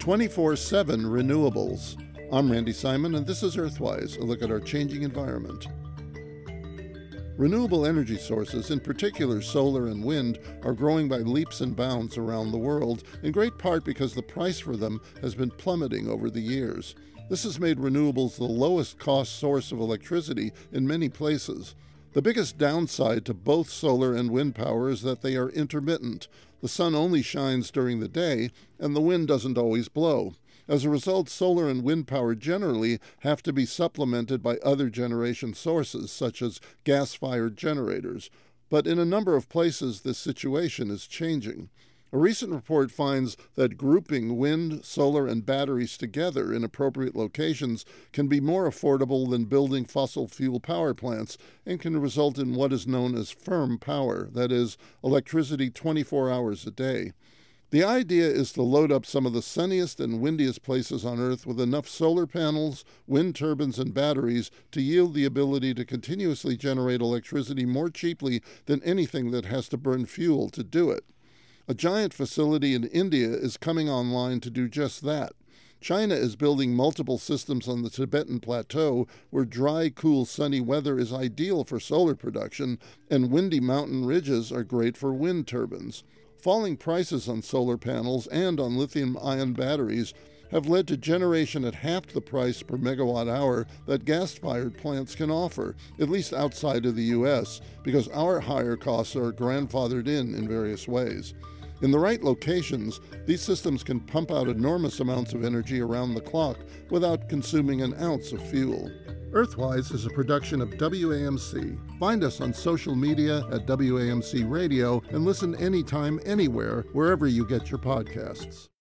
24/7 renewables. I'm Randy Simon, and this is Earthwise, a look at our changing environment. Renewable energy sources, in particular solar and wind, are growing by leaps and bounds around the world, in great part because the price for them has been plummeting over the years. This has made renewables the lowest cost source of electricity in many places. The biggest downside to both solar and wind power is that they are intermittent. The sun only shines during the day, and the wind doesn't always blow. As a result, solar and wind power generally have to be supplemented by other generation sources, such as gas-fired generators. But in a number of places, this situation is changing. A recent report finds that grouping wind, solar, and batteries together in appropriate locations can be more affordable than building fossil fuel power plants and can result in what is known as firm power, that is, electricity 24 hours a day. The idea is to load up some of the sunniest and windiest places on Earth with enough solar panels, wind turbines, and batteries to yield the ability to continuously generate electricity more cheaply than anything that has to burn fuel to do it. A giant facility in India is coming online to do just that. China is building multiple systems on the Tibetan Plateau where dry, cool, sunny weather is ideal for solar production, and windy mountain ridges are great for wind turbines. Falling prices on solar panels and on lithium-ion batteries have led to generation at half the price per megawatt hour that gas-fired plants can offer, at least outside of the U.S., because our higher costs are grandfathered in various ways. In the right locations, these systems can pump out enormous amounts of energy around the clock without consuming an ounce of fuel. Earthwise is a production of WAMC. Find us on social media at WAMC Radio and listen anytime, anywhere, wherever you get your podcasts.